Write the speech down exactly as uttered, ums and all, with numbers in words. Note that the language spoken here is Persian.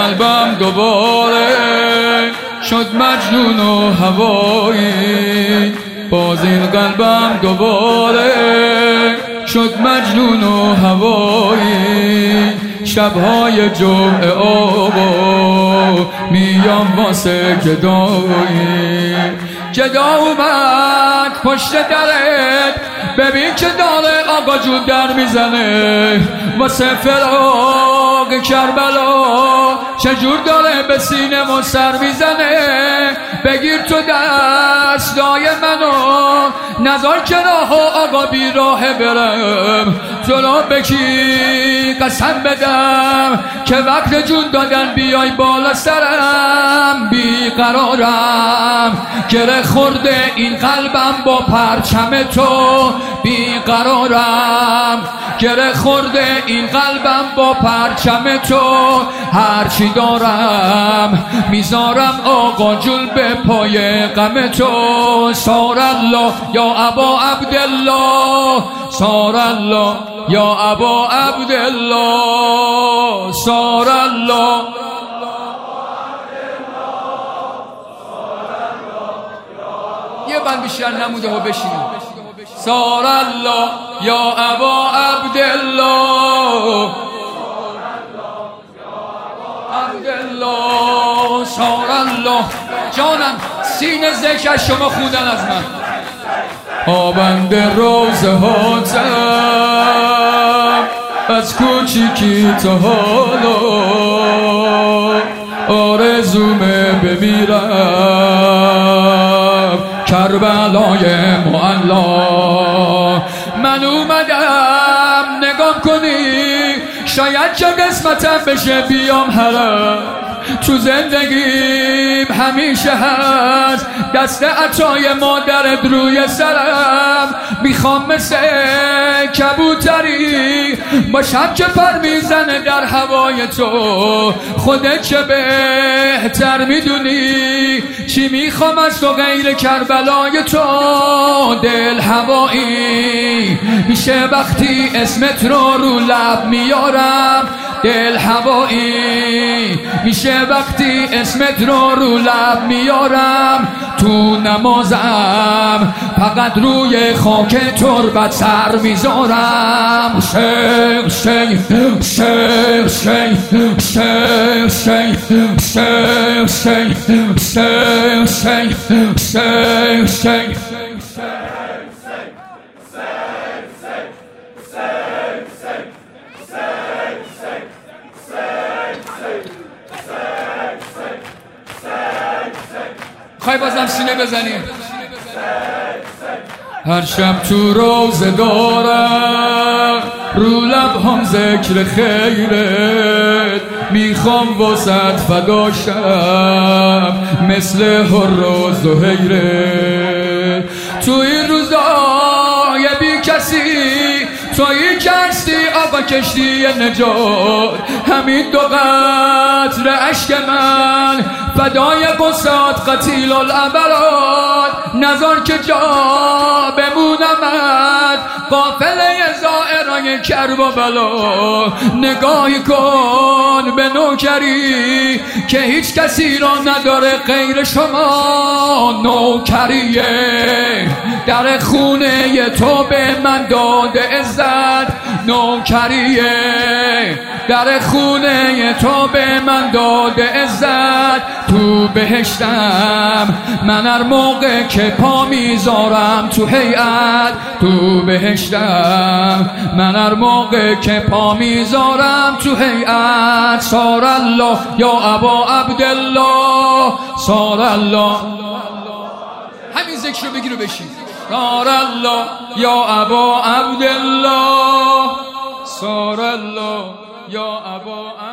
قلبم دوباره شد مجنون و هوایی، باز این قلبم دوباره شد مجنون و هوایی. شبهای جمعه آبا میام واسه گدایی، گدا اومد پشت درت، ببین که داره آقا جون در میزنه واسه فراق کربلا، چجور داره به سینه ما سر میزنه. بگیر تو دستای منو، نذار که راه آقا بی راه برم، جلو بکی قسم بدم که وقت جون دادن بیای بالا سرم. بیقرارم گره خورده این قلبم با پرچم تو، بیقرارم گره خورده این قلبم با پرچم تو. هرچی دارم میذارم آقا جون به پای غم تو. سار الله یا ابا عبدالله، سار الله یا ابا عبدالله، سار الله. یه بند بیشتر نموده ها بشینیم. سار الله یا ابا عبدالله، عبدالله، سار الله. جانم سینه ذکر شما خوندن از من. آبند روزه هاتم از کوچیکی تا حالا، آرزومه بمیرم کربلای معلا. من اومدم نگاه کنی، شاید که قسمتم بشه بیام حرم. تو زندگیم همیشه هست دست عطای مادرت روی سرم. میخوام مثل کبوتری باشم که پر میزنه در هوای تو، خودت چه بهتر میدونی چی میخوام از تو غیر کربلای تو. دل هوایی میشه وقتی اسمت رو رو لب میارم، دل هوایی میشه وقتی اسمت رو رو لب میارم. تو نمازم فقط روی خاک تربت سر میذارم. شیخ شیخ شیخ شیخ شیخ شیخ شیخ شیخ شیخ شیخ شیخ. خواهی بازم سینه بزنیم. هر شب تو روزه دارم رو لب هم ذکر خیرت، میخوام واسط فدا شم مثل هر و زهیرت. تو این روزای بی کسی تویی کشتی آقا کشتی نجات، همین دو قطره اشک من فدای قصات قتیل الابرات. نذار که جا بمونمت قافله زائرای کرب و بلا. نگاهی کن به نوکری که هیچ کسی را نداره غیر شما. نوکریه در خونه تو به من داده عزت، نوکریه در خونه تو به من داده عزت. تو بهشتم من هر موقع که پا میذارم تو هیئت، تو بهشتم من هر موقع که پا میذارم تو هیئت. سار الله یا ابا عبدالله، سار الله. همین ذکر رو بگیر و بشین. سار الله یا ابا عبدالله، سار الله یا ابا عبدالله.